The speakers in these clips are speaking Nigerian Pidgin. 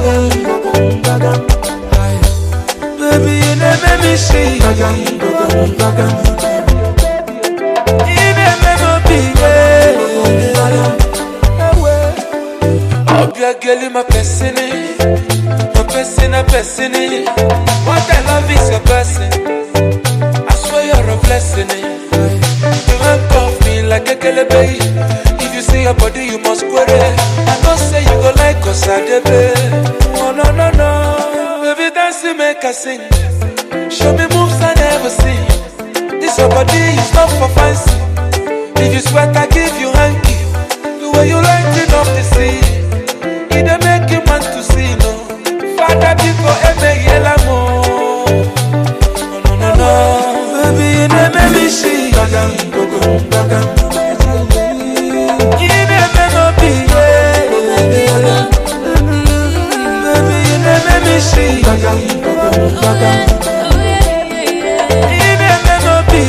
Baby, you never me see. You never be. Oh, girl, girl, my person. A person. What I love is a person. I swear you're a blessing. You handcuff me like a kelebi. If you see your body, you must query. I don't say you go like us, I oh no, no, no. Baby, dance make us sing. Show me moves I never seen. This your body is not for fancy. If you sweat, I give you hanky. The way you lighting up the sea, it don't make you want to see, no. Father, people, every yellow mo. No, no, no. Baby, you never me see. You never know be. Baby, you never me see. You never know be.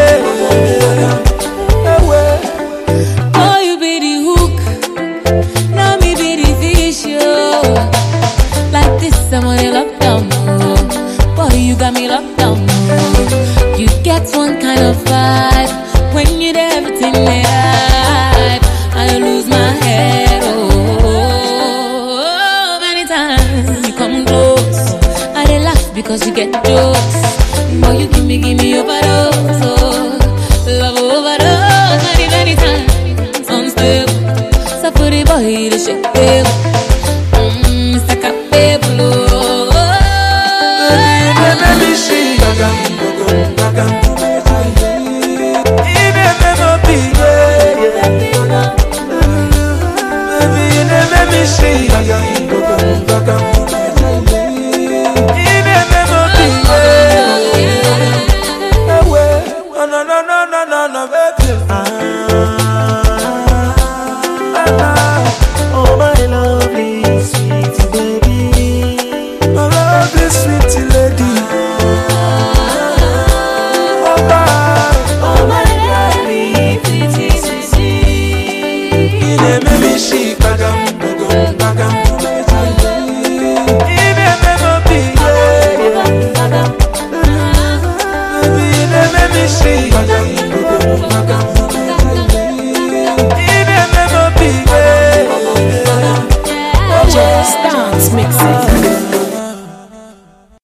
Oh, you be the hook. Now me be the fish, yo. Like this, I'm on your lockdown, boy, you got me locked down. You get one kind of vibe when you do everything that I lose my head. Oh, many times you come close, I dey laugh because you get jokes. Boy, you give me overdose, love overdose. Many times unstable, so for the boy to shake it. Baby, you never me see.